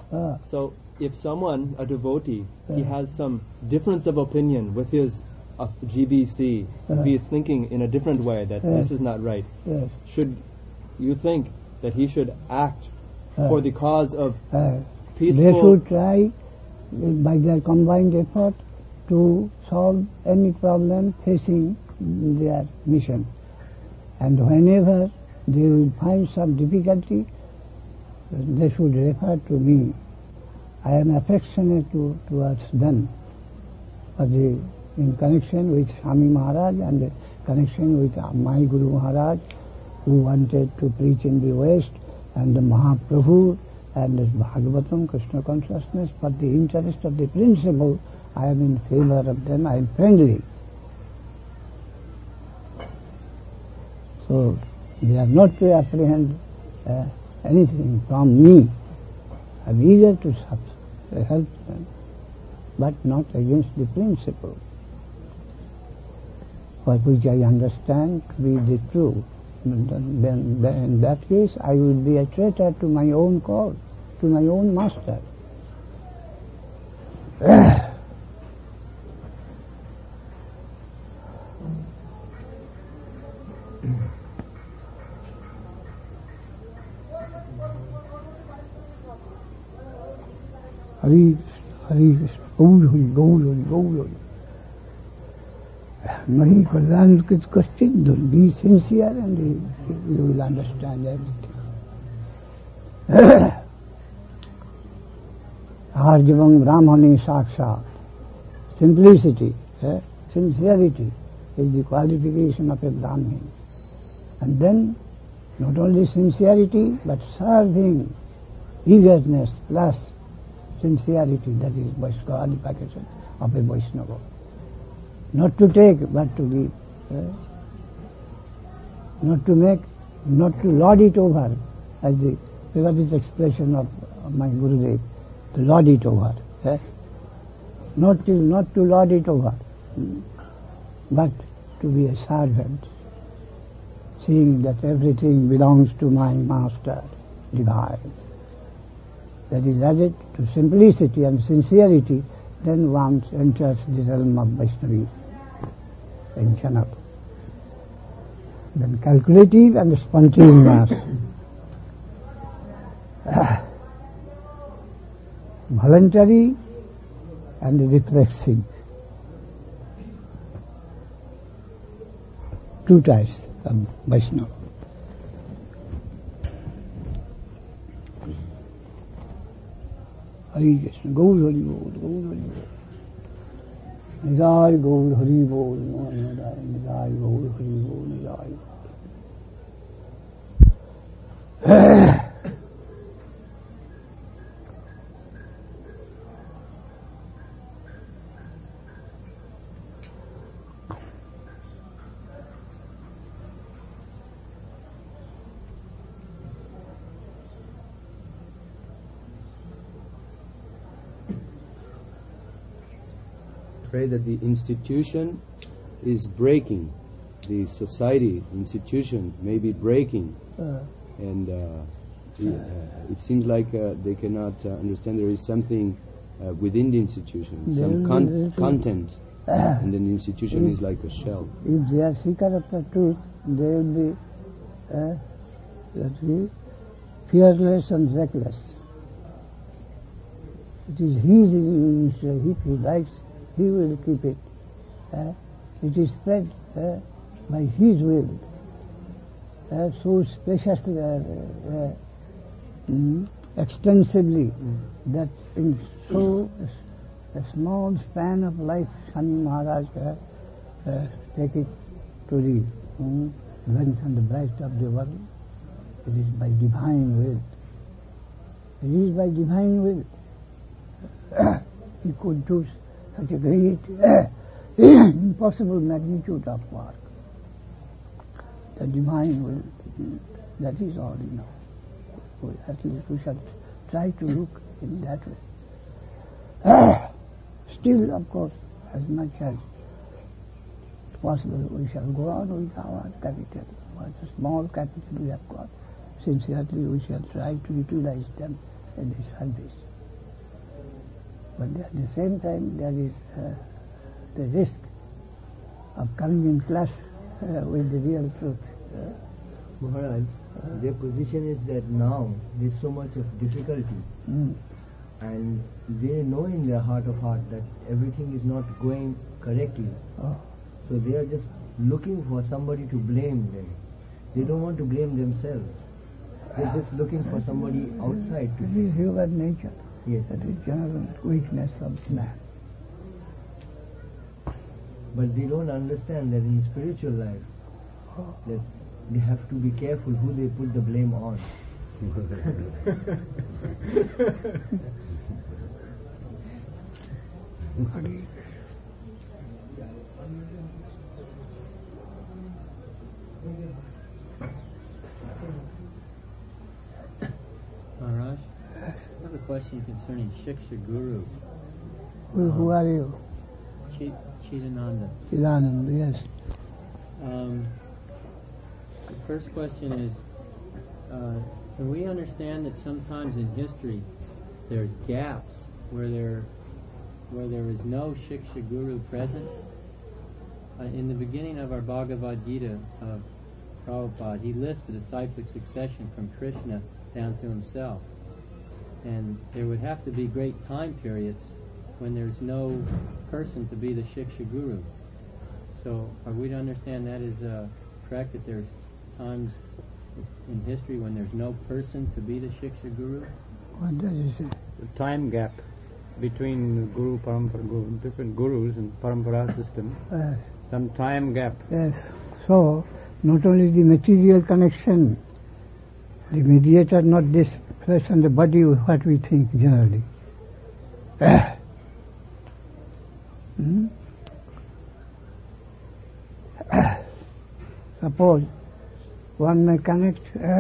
So if someone, a devotee, he has some difference of opinion with his GBC, if he is thinking in a different way that this is not right, should you think that he should act for the cause of peaceful... They should try by their combined effort to solve any problem facing their mission. And whenever they will find some difficulty, they should refer to me. I am affectionate towards them in connection with Swami Maharaj and in connection with my Guru Maharaj, who wanted to preach in the West, and the Mahaprabhu and the Bhagavatam, Krishna consciousness. For the interest of the principle, I am in favor of them, I am friendly. So they are not to apprehend anything from me. I am eager to help them, but not against the principle, which I understand to be the truth. Then in that case I will be a traitor to my own cause, to my own master. Hari Gaur. Mahi Kalyan Kashchid, be sincere and you will understand everything. Arjavam Brahmani Sakshat. Simplicity, sincerity is the qualification of a Brahmin. And then not only sincerity but serving, eagerness plus sincerity, that is qualification of a Vaishnava. Not to take, but to give. Not to make, not to lord it over, as the favorite expression of my Gurudev, to lord it over. Not to lord it over, but to be a servant, seeing that everything belongs to my Master, divine. That is added to simplicity and sincerity, then one enters the realm of Vaishnavi in Chanab. Then calculative and spontaneous, voluntary and reflexive. Two types of Vaishnava. Hari Krishna, Gaur Hari Bol, Gaur Hari Bol. Nidai Gaur Hari Bol, Nidai Gaur Hari Bol, Nidai. Pray that the institution is breaking, the society, institution may be breaking, and it seems like they cannot understand there is something within the institution, some content, and then the institution is like a shell. If they are seeker of the truth, they will be fearless and reckless. It is his initiative, if he likes, he will keep it. It is spread by his will, so spaciously, extensively, that in so a small span of life, Swami Maharaj take it to the length and the breadth of the world. It is by divine will. It is by divine will. He could do such a great, impossible magnitude of work. The divine will, that is all we know. At least we shall try to look in that way. Still, of course, as much as possible, we shall go on with our capital. What a small capital we have got. Sincerely, we shall try to utilize them in the service. But at the same time, there is the risk of coming in clash with the real truth. Maharaj, their position is that now there's so much of difficulty, and they know in their heart of heart that everything is not going correctly. Oh. So they are just looking for somebody to blame them. They don't want to blame themselves. They're just looking for somebody outside to It blame. is human nature. Yes. That is general weakness of man. But they don't understand that in spiritual life, that they have to be careful who they put the blame on. Maharaj, I have a question concerning Shiksha Guru. Who are you? Chidananda. Chidananda, yes. The first question is, can we understand that sometimes in history there's gaps where there is no Shiksha Guru present? In the beginning of our Bhagavad Gita, Prabhupada, he lists the disciplic succession from Krishna down to himself. And there would have to be great time periods when there's no person to be the Shiksha Guru. So are we to understand that is correct, that there's times in history when there's no person to be the Shiksha Guru? What does it say? The time gap between Guru, Parampara, Guru, different Gurus and Parampara system, some time gap. Yes. So, not only the material connection, the mediator, not this flesh and the body, what we think generally. Suppose one may connect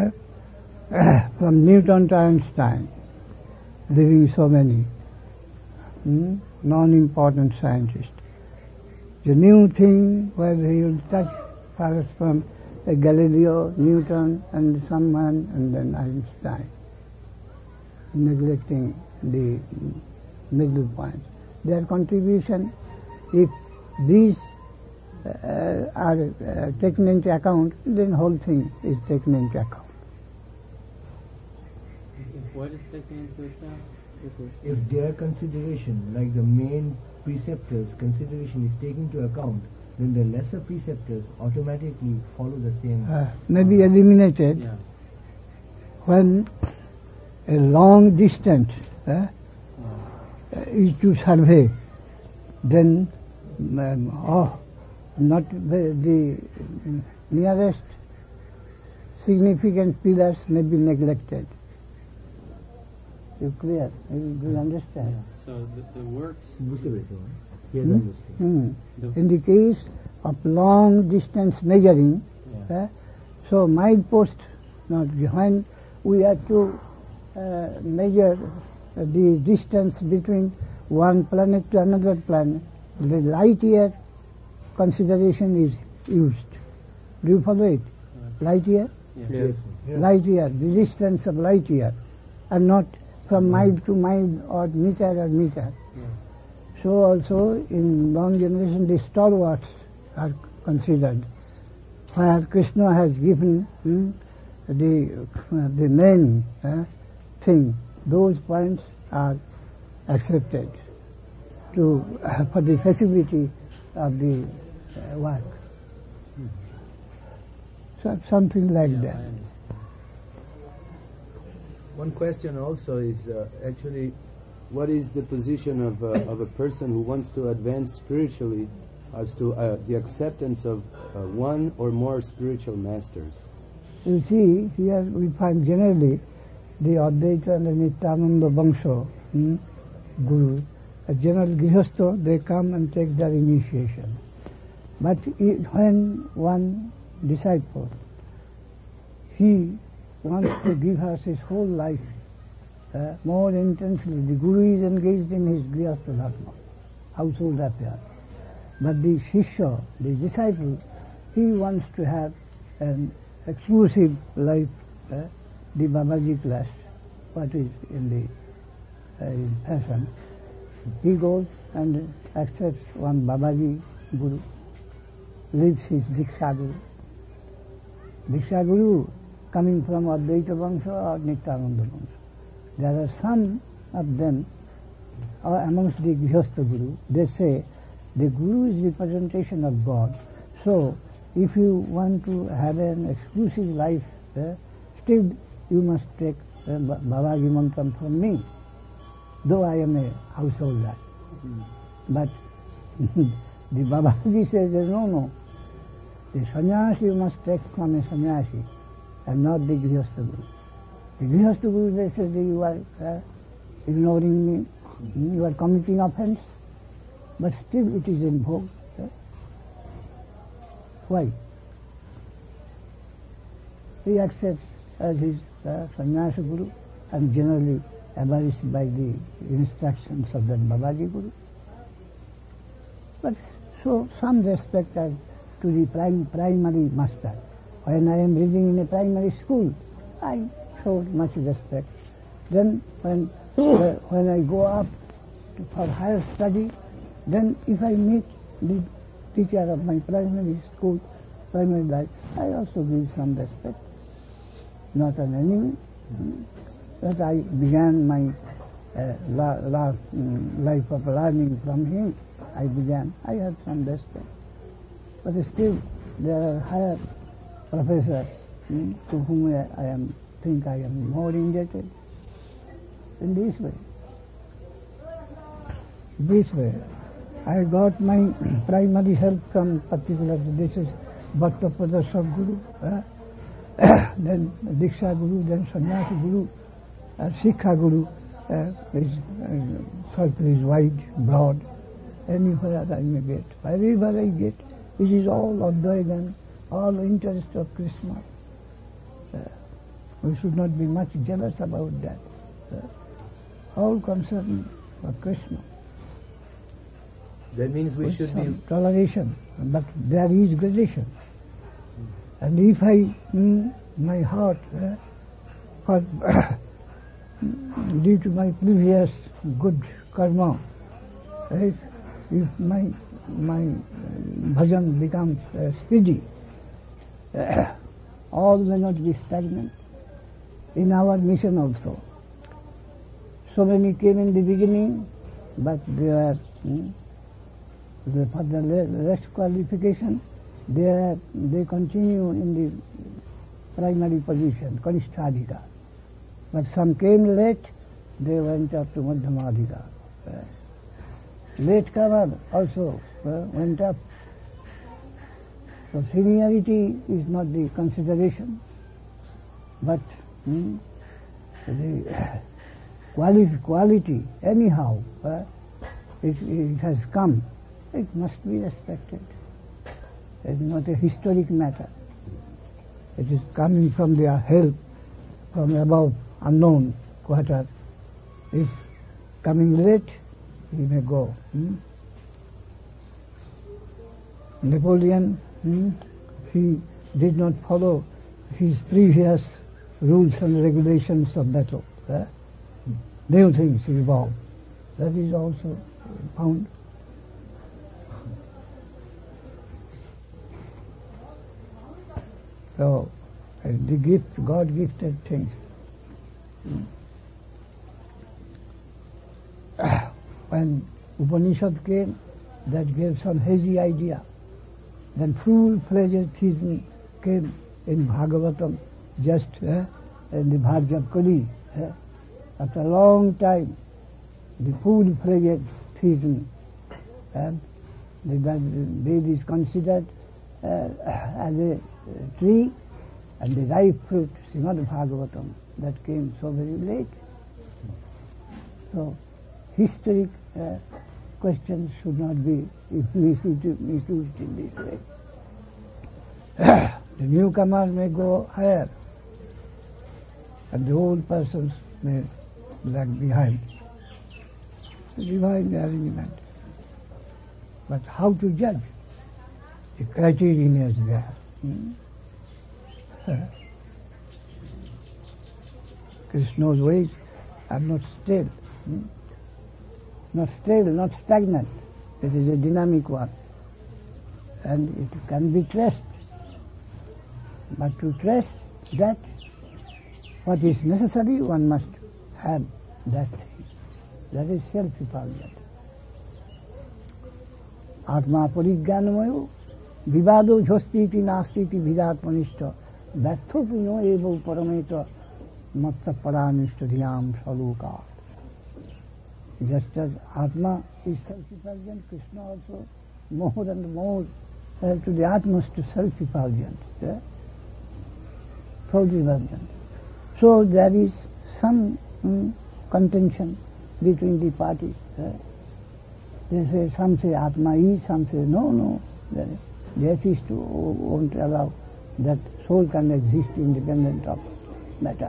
from Newton to Einstein, leaving so many non-important scientists. The new thing where he will touch first from Galileo, Newton, and someone, and then Einstein, neglecting the middle point. Their contribution, if these are taken into account, then whole thing is taken into account. What is taken into account? If their consideration, like the main preceptors' consideration is taken into account, then the lesser preceptors automatically follow the same. May be eliminated Yeah. when a long distance is to survey, then not the nearest significant pillars may be neglected. You clear? You understand? Yeah. So the works. Yes, understood. In the case of long distance measuring, Yeah. so milepost, not when we have to measure the distance between one planet to another planet, the light year consideration is used. Do you follow it? Light year? Yeah. Yes. Light year, the distance of light year, and not from mile to mile or meter. Yeah. So also in long generation the stalwarts are considered, where Krishna has given the main thing. Those points are accepted for the facility of the work. So something like Yeah, I that. understand. One question also is actually, what is the position of a person who wants to advance spiritually as to the acceptance of one or more spiritual masters? You see, here we find generally the Advaita and the Nityananda Bangsho Guru, a general Grihastha, they come and take their initiation. But when one disciple, he wants to give us his whole life more intensely, the Guru is engaged in his Grihastha Dharma, household affairs. But the Shishya, the disciple, he wants to have an exclusive life, the Babaji class, what is in the in fashion. He goes and accepts one Babaji Guru, leaves his Diksha Guru. Diksha Guru coming from Advaita Vangsha or Nityananda Vangsha. There are some of them amongst the Grihastha Guru. They say the Guru is representation of God. So if you want to have an exclusive life, still you must take Babaji Mantram from me, though I am a household lad. But the Babaji says, no, the sannyasi you must take from a sannyasi and not the Grihastha Guru. The Grihastha Guru, they say, you are ignoring me, you are committing offense, but still it is in vogue. Why? He accepts as his sannyasa Guru and generally abides by the instructions of that Babaji Guru. But so some respect as to the primary master. When I am reading in a primary school, I showed much respect. Then when I go up for higher study, then if I meet the teacher of my primary school, primary life, I also give some respect. Not an enemy. But I began my life of learning from him. I had some respect. But still, there are higher professors to whom I think I am more indebted. In this way, I got my primary help from particular, this is Bhakta Pradarshak Guru, then Diksha Guru, then Sannyasa Guru, Sikha Guru. His circle is wide, broad, anywhere I may get. Wherever I get, it is all Advaitan, all interest of Krishna. We should not be much jealous about that. All concern of Krishna. That means we should be toleration, but there is gradation. And if my heart, due to my previous good karma, if my bhajan becomes speedy, all may not be stagnant. In our mission also, so many came in the beginning, but they are for the rest qualification, they continue in the primary position, Kanishtadhika. But some came late, they went up to Madhyamadhika. Late comer also went up. So seniority is not the consideration, but the quality, anyhow, it has come. It must be respected. It is not a historic matter. It is coming from their help, from above, unknown quarter. If coming late, he may go. Napoleon, he did not follow his previous rules and regulations of battle. New things evolve. That is also found. So, the gift, God-gifted things. When Upanishad came, that gave some hazy idea. Then full-fledged theism came in Bhagavatam, just in the Bhargava Kali. After a long time, the full-fledged theism, and the Ved is considered as a tree, and the ripe fruit, Srimad Bhagavatam, that came so very late. So, historic questions should not be misused in this way. The newcomers may go higher, and the old persons may lag behind. Divine arrangement. But how to judge? The criterion is there. Krishna's ways are not still. not stable, not stagnant. It is a dynamic one. And it can be traced. But to trace that, what is necessary, one must have that thing. That is self-effulgent. Atma parigyanamoyo vivado jhostiti nastiti vidatmanishta vyartho puno evo parameta matta paranishta dhyam saloka. Just as Atma is self-effulgent, Krishna also more and more to the utmost self-effulgent. Yeah? Self-effulgent. So there is some contention between the parties. They say, some say Atma is, some say no. The atheists won't allow that soul can exist independent of matter.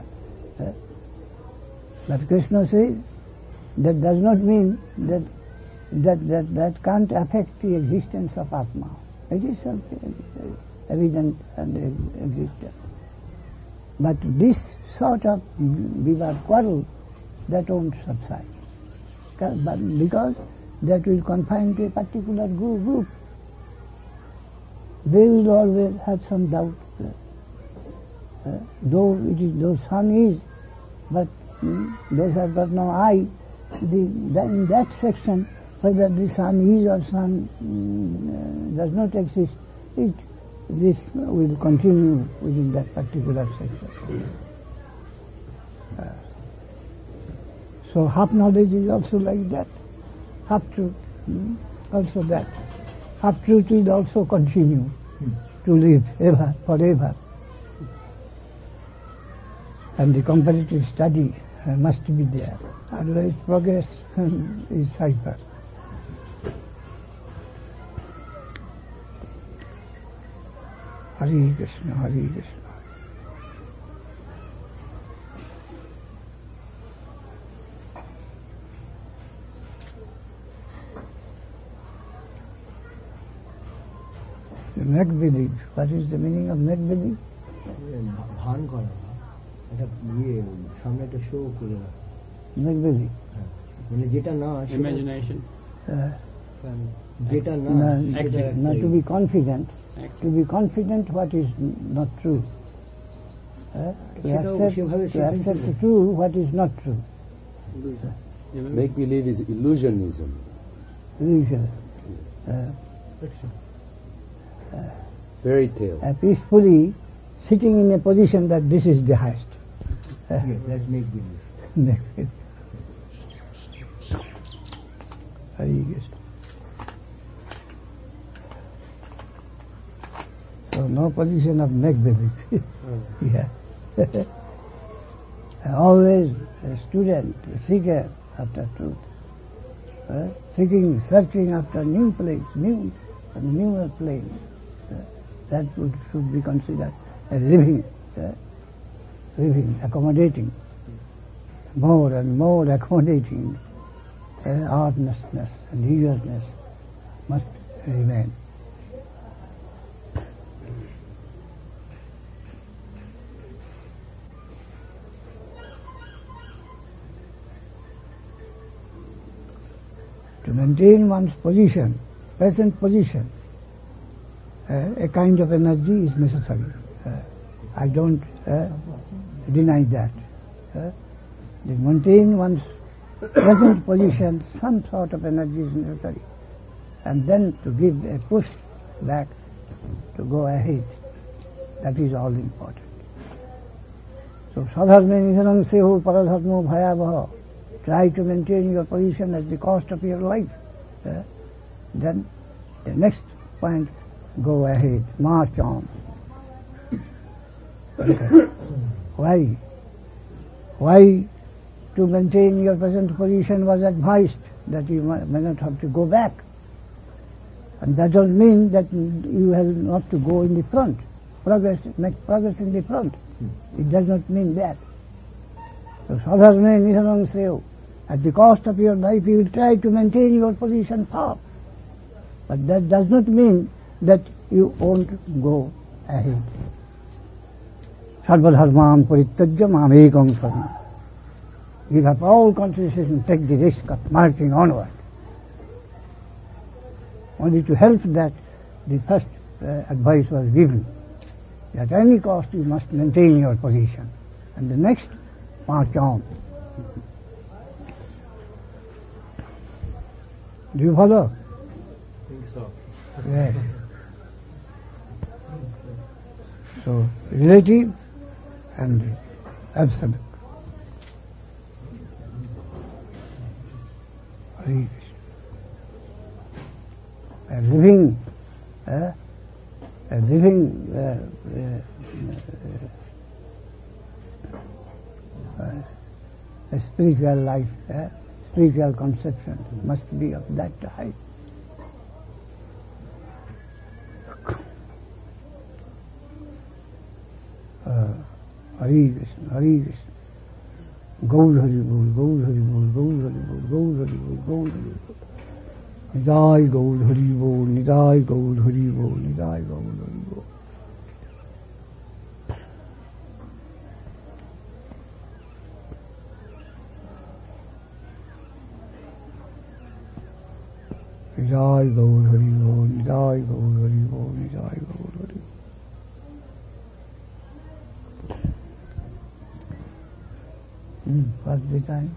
But Krishna says that does not mean that can't affect the existence of Atma. It is evident and existent. But this sort of vivad quarrel, that won't subside. But because that will confine to a particular group. They will always have some doubt. Though sun is, but those have got no eye. In that section, whether the sun is or sun does not exist, this will continue within that particular section. So half knowledge is also like that. Half truth, also that. Half truth will also continue to live ever, forever. And the comparative study must be there. Otherwise progress is hyper. Hare Krishna, Hare Krishna. Make believe. What is the meaning of make believe? ভান করা, এটা সামনে একটা show করে রাখা। Make believe. মানে যেটা না, Imagination. যেটা না, Not to be confident. To be confident what is not true. To accept the true what is not true. Make believe is illusionism. Illusion. Fairy tale. Peacefully sitting in a position that this is the highest. Yes, let's make believe. Hare Krishna. So no position of make believe. Yeah. Always a student, a seeker after truth. Searching after new place, newer place. That should be considered a living, accommodating, more and more accommodating. Earnestness and eagerness must remain. To maintain one's position, present position, a kind of energy is necessary. I don't deny that. To maintain one's present position, some sort of energy is necessary. And then to give a push back to go ahead. That is all important. So, sadharme nidhanam seho paradharmo bhayavaha. Try to maintain your position at the cost of your life. Then the next point, go ahead, march on. Why to maintain your present position was advised that you may not have to go back. And that doesn't mean that you have not to go in the front. Make progress in the front. It does not mean that. So, sadharme nidhanam seho. At the cost of your life, you will try to maintain your position far. But that does not mean that you won't go ahead. Sarvadharman parityajya mamekam saranam. Give up all concentration, take the risk of marching onward. Only to help that, the first advice was given. At any cost you must maintain your position. And the next, march on. Do you follow? I think so. Yes. So, relative and absolute. A living a spiritual life, spiritual conception must be of that height. Hare Krishna, Hare Krishna. Gaur Hari Bol, Gaur Hari Bol, Gaur Hari Bol, Gaur Hari Bol, Gaur Hari Bol. Nidai Gaur Hari Bol, Nidai Gaur Hari Bol, Nidai Gaur Hari Bol. Nidai Gaur Hari Bol, Nidai Gaur Hari Bol, Nidai Gaur Hari Bol. What's the time?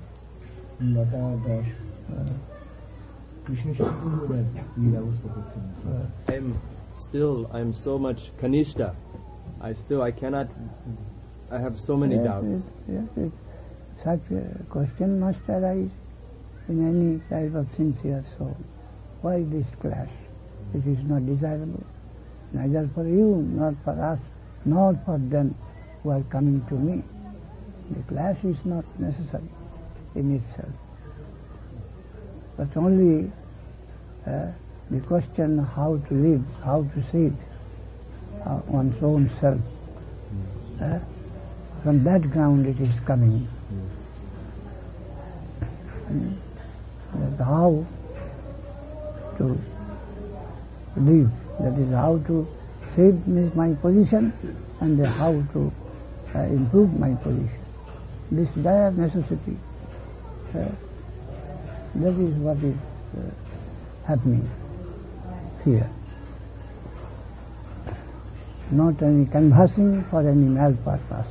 I'm so much kanishta. I cannot, I have so many doubts. Yes. Such a question must arise in any type of sincere soul. Why this clash? It is not desirable, neither for you, nor for us, nor for them who are coming to me. The clash is not necessary in itself, but only the question how to live, how to see it, one's own self. From that ground it is coming. How to live, that is how to save my position and how to improve my position. This dire necessity, that is what is happening here. Not any canvassing for any malpurpose.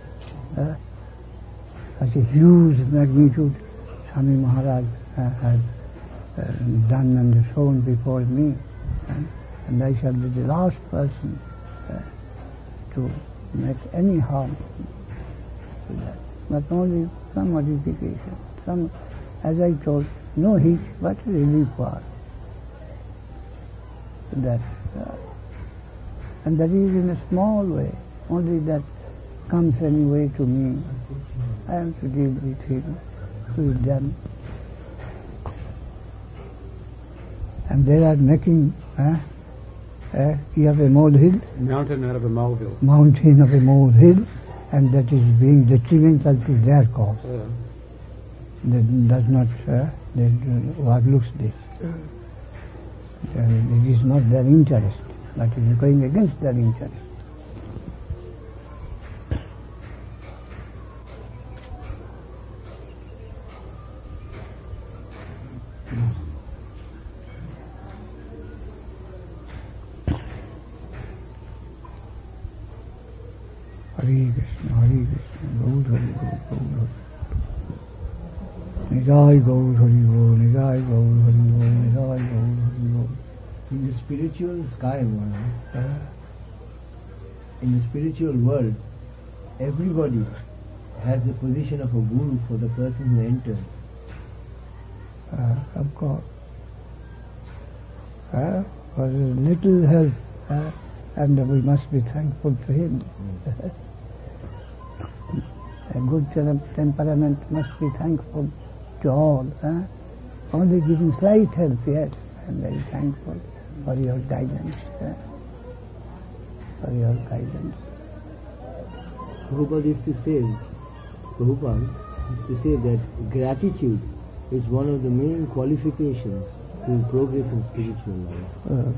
Such a huge magnitude Swami Maharaj had done and shown before me, and I shall be the last person to make any harm to that. But only some modification, some, as I told, no heat but relief war. That, and that is in a small way, only that comes anyway to me. I am to deal with him, with them. And they are making, you have a molehill? Mountain out of a molehill. Mountain of a molehill, and that is being detrimental to their cause. That does not, overlooks this. It is not their interest, but it is going against their interest. Hare Krishna, Hare Krishna, Gaur Hari Gaur, Gaur Hari. Nidai Gaur Hari Gaur, Nidai Gaur Hari Gaur, Nidai Gaur Hari Gaur. In the spiritual sky, in the spiritual world, everybody has the position of a guru for the person who enters. Of course. For a little help, and we must be thankful to him. A good temperament must be thankful to all. Only giving slight help, yes, I am very thankful for your guidance. For your guidance. Prabhupada used to say that gratitude is one of the main qualifications to progress in spiritual life.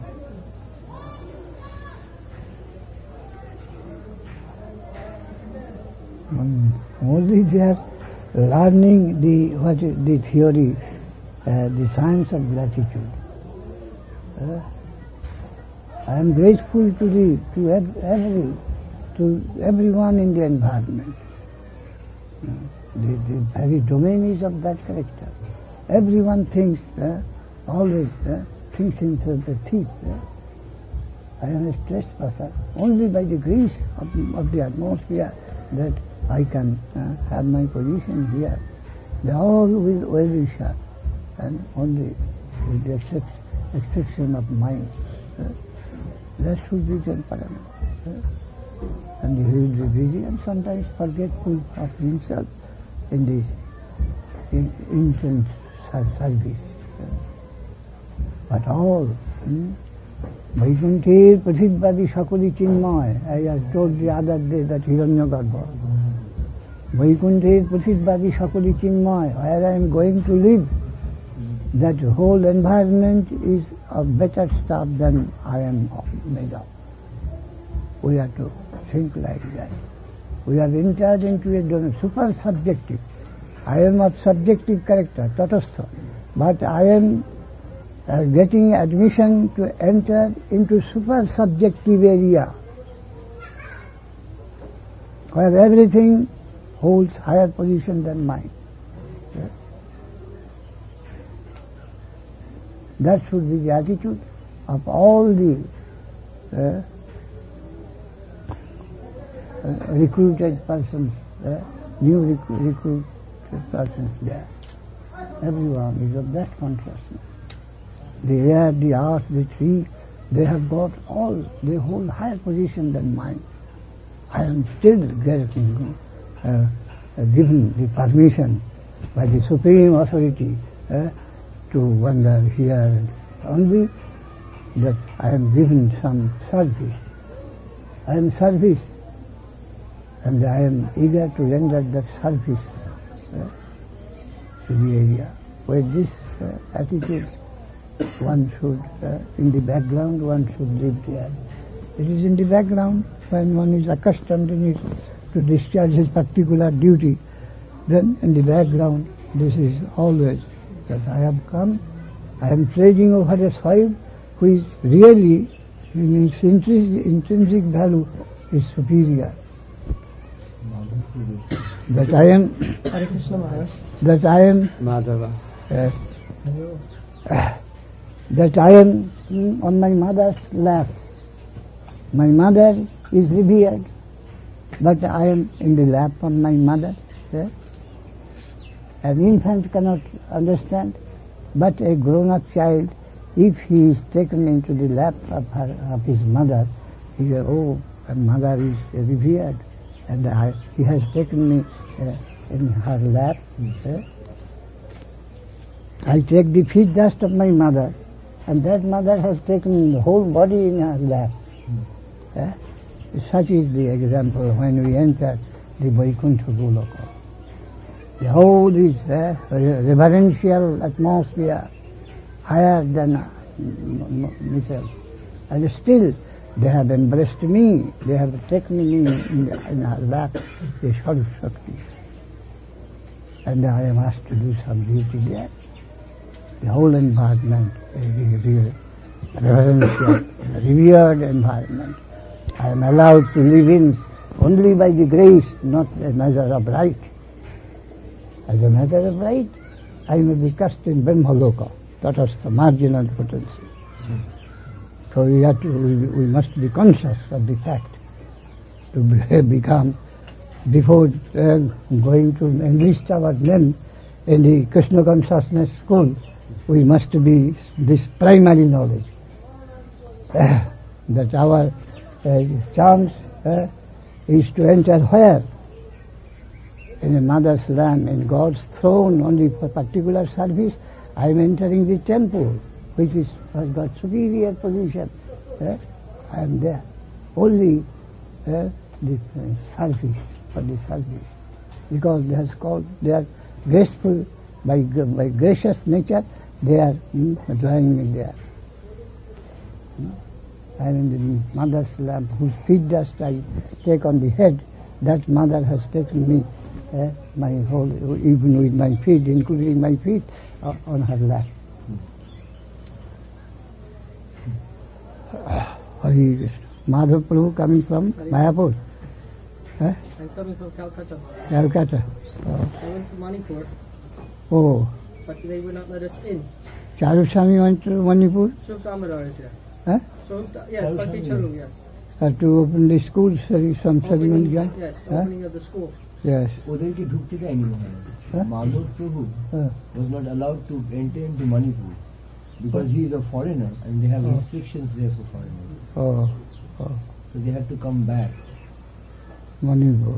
Only they are learning the theory, the science of gratitude. I am grateful to everyone in the environment. The very domain is of that character. Everyone thinks, always thinks himself a thief. I am a trespasser. Only by the grace of the atmosphere that I can have my position here. They all will be shut, and only with the exception of mine. That should be temperament. And he will be busy and sometimes forgetful of himself in the intense service. But all, Vaikunthe Prasidvadi Shakuli Chinmay, I told the other day that Hiranyagarbha. Vaikunthe Prasidvadi Shakuli Chinmay, where I am going to live, that whole environment is of better stuff than I am made of. We have to think like that. We have entered into a super subjective. I am of subjective character, tatastha, but I am getting admission to enter into super subjective area where everything holds higher position than mine. That should be the attitude of all the recruited persons, new recruited persons there. Everyone is of that consciousness. The air, the earth, the tree, they have got all, they hold higher position than mine. I am still given the permission by the supreme authority to wander here, only that I am given some service. I am service, and I am eager to render that service to the area. With this attitude, one should, in the background, one should live there. It is in the background when one is accustomed to discharge his particular duty. Then in the background, this is always that I have come, I am trading over a soil which really, in its intrinsic value, is superior. That I am Madhava. That I am on my mother's lap. My mother is revered, but I am in the lap of my mother. An infant cannot understand, but a grown-up child, if he is taken into the lap of his mother, he says, "Oh, my mother is revered, and he has taken me in her lap." I take the feet dust of my mother, and that mother has taken the whole body in her lap. Such is the example when we enter the Vaikuntha Goloka. The whole is reverential atmosphere, higher than myself. And still they have embraced me, they have taken me in her lap, the Swarup Shakti. And I am asked to do some duty there. The whole environment is reverential, revered environment. I am allowed to live in only by the grace, not a measure of right. As a matter of right, I may be cast in Brahmaloka. That is the marginal potency. So we must be conscious of the fact to become, before going to enlist our men in the Krishna consciousness school, we must be this primary knowledge that our chance is to enter where? In a mother's land, in God's throne, only for particular service. I am entering the temple, which has got superior position. I am there. Only the service, for the service. Because they are graceful, by gracious nature, they are drawing me there. I am in the mother's lap, whose feet dust I take on the head. That mother has taken me, my whole, even with my feet, including my feet, on her lap. Hare Krishna. Madhav Prabhu coming from Mayapur. I'm coming from Calcutta. Calcutta. I went to Manipur, Oh. but they would not let us in. Charuswami went to Manipur Swarup Damodar is here. huh? Yes, Pati Charu, yes. To open the school, some ceremony. Yes, Huh? opening of the school. Yes. ওদেরকে ঢুকতে দেয়নি ওখানে মাধব প্রভু was not allowed to enter into Manipur because he is a foreigner and they have restrictions there for foreigners. Oh. So they had to come back. Manipur.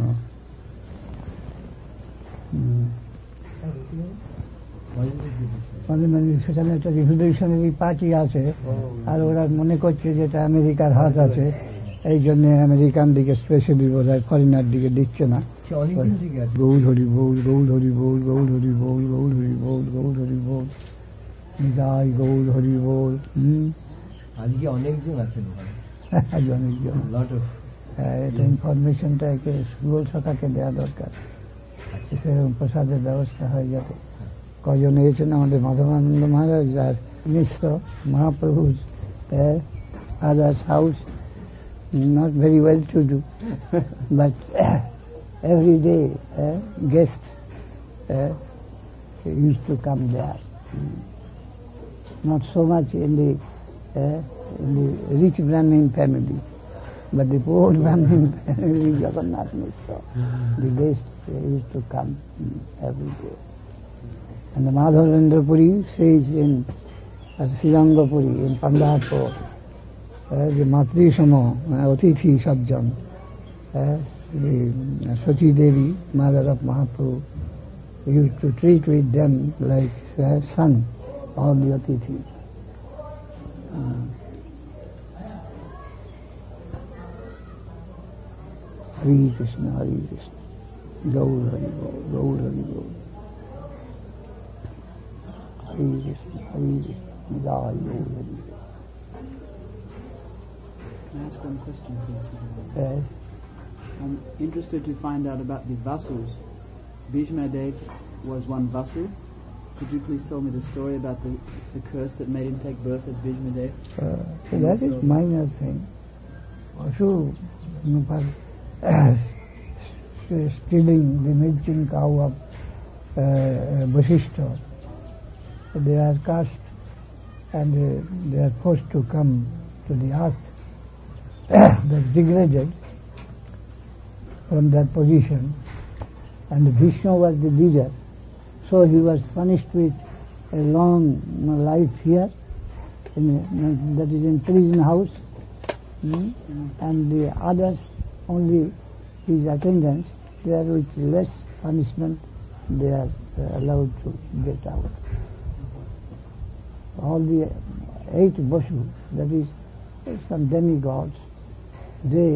মানে সেখানে একটা revolutionary party আছে আর ওরা মনে করছে যে এটা আমেরিকার হাত আছে, এই জন্য আমেরিকান দিকে স্পেশালি বোধ হয় ফরেনার দিকে দিচ্ছে না। সে অনেকদিন থেকে আছে। গৌল হরি বল, গৌল হরি বল, গৌল হরি বল, গৌল হরি বল, গৌল হরি বল, জয় গৌল হরি বল। আজকে অনেকজন আছেন ওখানে, আজ অনেকজন। লট অফ এটা ইনফরমেশনটা একে সুগল সখাকে দেওয়া দরকার, সেরকম প্রসাদের ব্যবস্থা হয়ে যাবে। কজন এসেছেন আমাদের মাধবানন্দ মহারাজ আর Mishra Mahaprabhu father's house, not very well to do, but every day guests used to come there. Not so much in the rich Brahmin family, but the poor Brahmin family, Jagannath Mishra, the guests used to come every day. And the Madhavendra Puri says in Srirangapuri, in Pandharpur, the Matrisama, Atithi Sajjan, the Sati Devi, mother of Mahaprabhu, used to treat with them like son, all the Atithi. Hare Krishna, Hare Krishna, Gaur Hari Gaur, Gaur Hari Gaur. Hare Krishna, Hare Krishna, Jai Gaur Hari Gaur. Can I ask one question, please? Yes. I'm interested to find out about the Vasus. Bhishma Dev was one Vasu. Could you please tell me the story about the curse that made him take birth as Bhishma Dev? That is minor thing. Also, stealing the milking cow of Vasishtha. They are cast and they are forced to come to the earth. They're degraded from that position, and Vishnu was the leader, so he was punished with a long life here, that is in prison house, and the others, only his attendants, they are with less punishment, they are allowed to get out. All the 8 Vasu, that is some demigods, they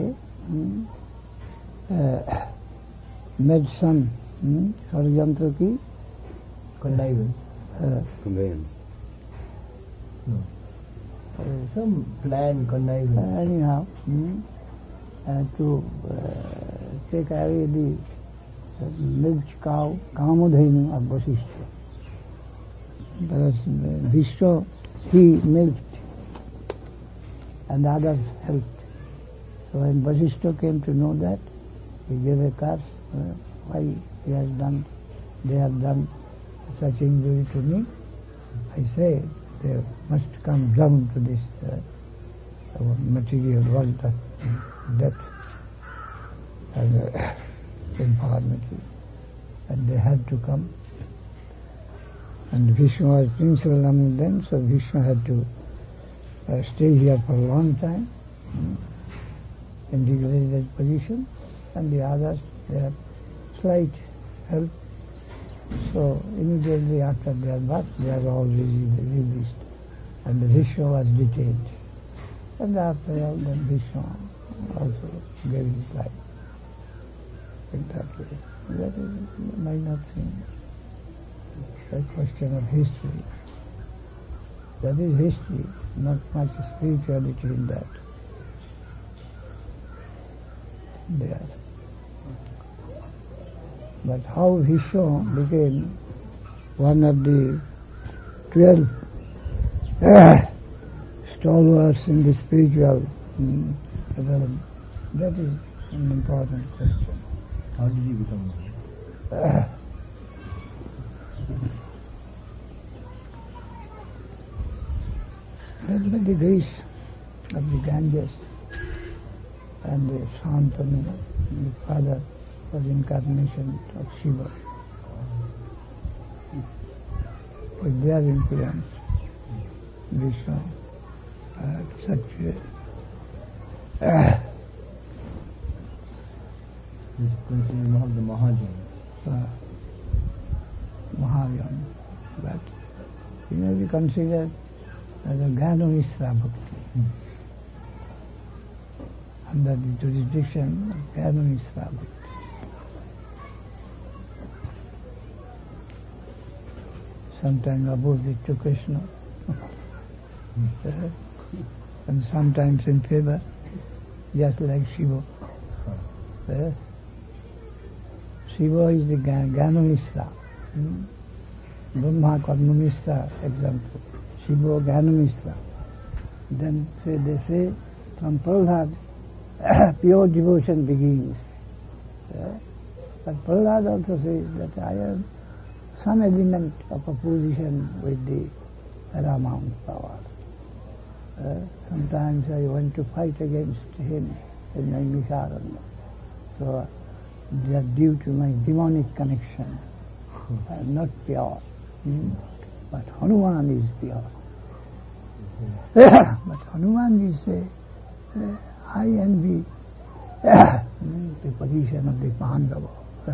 made some Sarjantra ki connivance. Conveyance. No. Some plan connivance. Anyhow, to take away the milk cow, Kamodhini of Vasishtha. Because Vishnu, he milked and others helped. So when Vasishtha came to know that, he gave a curse, why they have done such injury to me. I say they must come down to this material world of death and infirmity, and they had to come. And Vishnu was principal among them, so Vishnu had to stay here for a long time in degraded position, and the others, they had slight help. So immediately after their birth, they are all released, and Vishnu was detained. And after all, then Vishnu also gave his life in that way. That is minor thing. A question of history. That is history, not much spirituality in that. There. But how Vishnu became one of the 12 stalwarts in the spiritual realm? That is an important question. How did he become? That's by the grace of the Ganges and the Shantanu, the father was incarnation of Shiva. With their influence, Vishnu had such This considered one of the Mahajans. Mahayan. But he may be considered as a Gyanamishra Bhakti. Under the jurisdiction of Gyanamishra Bhakti. Sometimes opposite to Krishna. And sometimes in favor, just like Shiva. Shiva is the Gyanamishra. Brahma Karmamishra example. Shiva Gyanamishra. Then they say from Prahlad pure devotion begins. But Prahlad also says that I have some element of opposition with the paramount power. Sometimes I want to fight against him in Naimisharanya. So that due to my demonic connection, I am not pure. But Hanuman is pure. But Hanuman is high envy the position of the Pandava.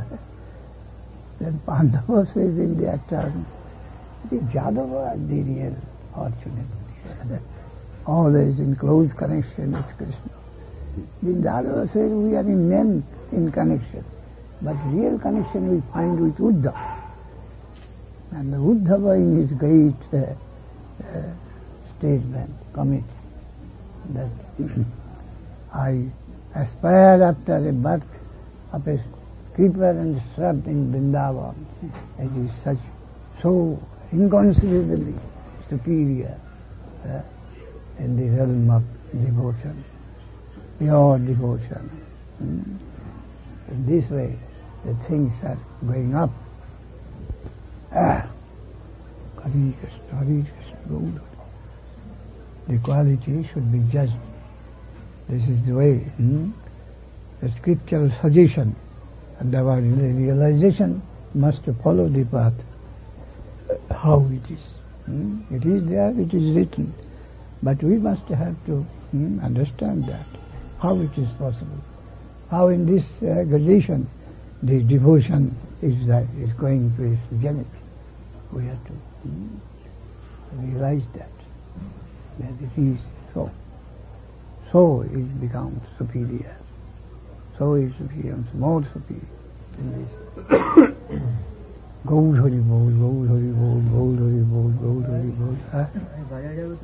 Then Pandava says in the turn, the Jadava are the real fortunate. Always in close connection with Krishna. The Jadava says we are in name in connection, but real connection we find with Uddhava. And the Uddhava in his great statement, commit, that I aspire after a birth of a creeper and shrub in Vrindavan. It is such so inconceivably superior in the realm of devotion, pure devotion. In this way, the things are going up. Hare Krishna, Hare Krishna, Guru. The quality should be judged. This is the way. The scriptural suggestion and our realization must follow the path. How it is. It is there, it is written. But we must have to understand that. How it is possible. How in this gradation the devotion is going to its zenith. We have to realize that it is so. So it becomes superior. So it becomes more superior in this. Gaur Hari Bol, Gaur Hari Bol, Gaur Hari Bol, Gaur Hari Bol.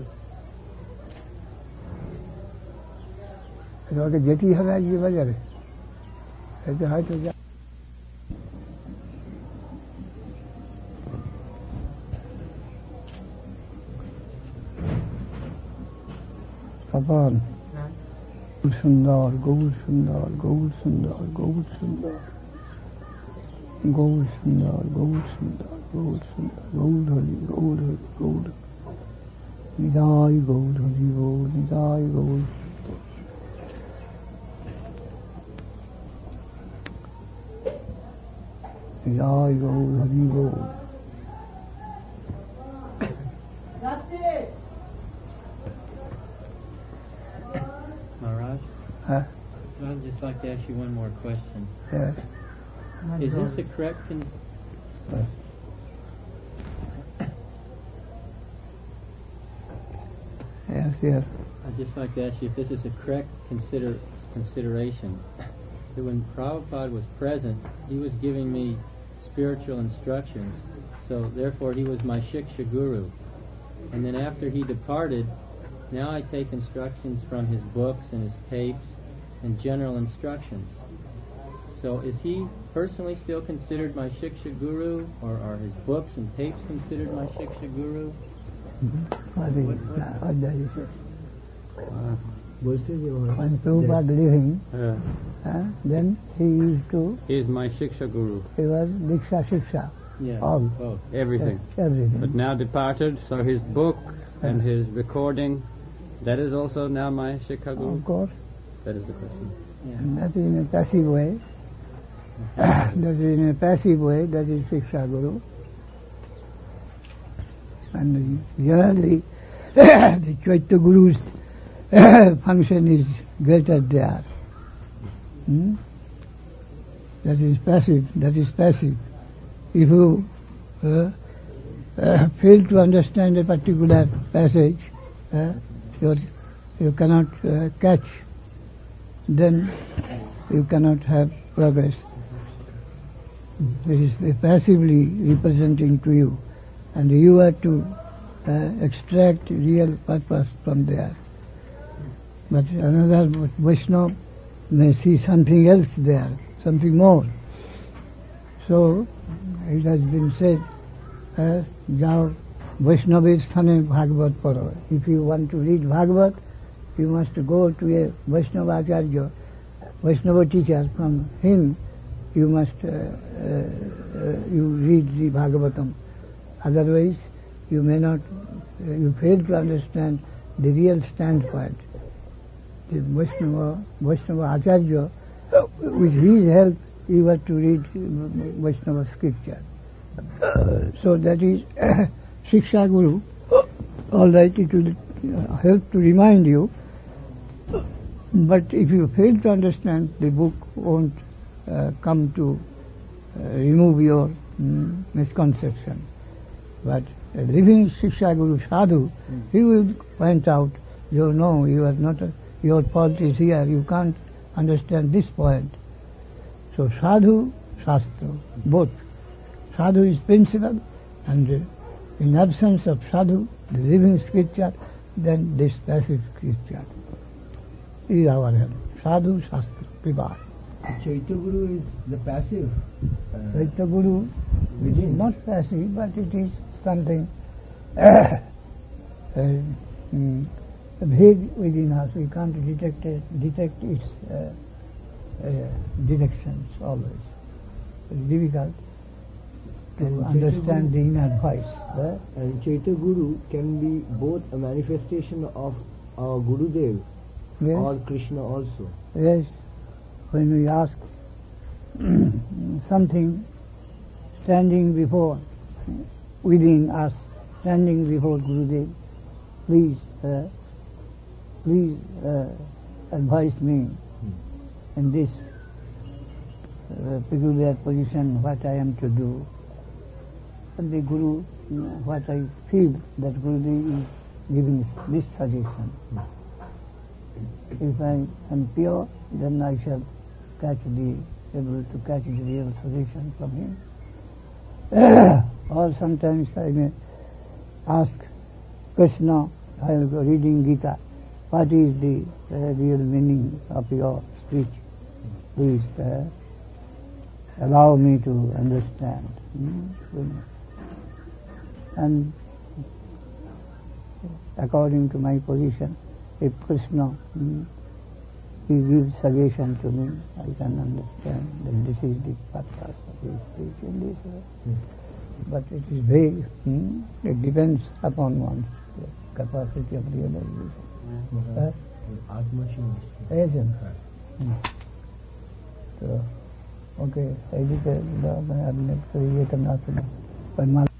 এটা যেটি হবে আজকে বাজারে এটা হয়তো Papan, Sundar, Gaur Sundar, Gaur Sundar, Gaur Sundar, Gaur Sundar, Gaur Sundar, Gaur Sundar, Gaur Hari, Gaur Hari, Gaur Nidai Gaur Hari, Gaur Nidai Gaur. Nidai Gaur Hari, Gaur. Maharaj? Huh? I'd just like to ask you one more question. Yes. Is this a correct Yes. I'd just like to ask you if this is a correct consideration. That when Prabhupada was present, he was giving me spiritual instructions, so therefore he was my Shiksha Guru. And then after he departed, now I take instructions from his books and his tapes and general instructions. So is he personally still considered my Shiksha Guru, or are his books and tapes considered my Shiksha Guru? When Prabhupada living, then he used to, He is my Shiksha Guru. he was Diksha, Yeah. all, Everything. everything. But now departed, so his book and his recording, that is also now my Shiksha Guru? Of course, That is the question. and that is in a passive way. That is in a passive way, that is Shiksha Guru. And generally, the Chaitya Guru's function is greater there. That is passive, that is passive. If you fail to understand a particular passage, you cannot catch, then you cannot have progress. This is passively representing to you, and you are to extract real purpose from there. But another Vaishnava may see something else there, something more. So it has been said, Jao Vaishnava sthane Bhagavat paro. If you want to read Bhagavat, you must go to a Vaishnava Acharya, Vaishnava teacher. From him you must you read the Bhagavatam. Otherwise you may not, you fail to understand the real standpoint. The Vaishnava Acharya, with his help you have to read Vaishnava scripture. So that is Shiksha Guru. All right, it will help to remind you, but if you fail to understand, the book won't come to remove your misconception. But a living Shiksha Guru Sadhu, he will point out, you know, you are not, your fault is here, you can't understand this point. So Sadhu, Shastra, both. Sadhu is principle, and in absence of Sadhu, the living scripture, then this passive scripture is our help. Sadhu, Shastra, Vibha. Chaitya Guru is the passive. Chaitya Guru is not passive, but it is something vague within us. We can't detect its directions always. It's difficult to understand the inner voice. And Chaitya Guru can be both a manifestation of our Gurudev or Krishna also. Yes, when we ask something standing before, within us, standing before Gurudev, please advise me in this peculiar position, what I am to do. And the Guru, what I feel that Gurudev is giving this suggestion. If I am pure, then I shall able to catch the real suggestion from him. Or sometimes I may ask Krishna while reading Gita, what is the real meaning of your speech? Please allow me to understand. And according to my position, if Krishna he gives suggestion to me, I can understand that this is the purpose of his speech in this way. But it is vague. It depends upon one's capacity of realization. तो okay, मैं आपने तो ये करना सुना पर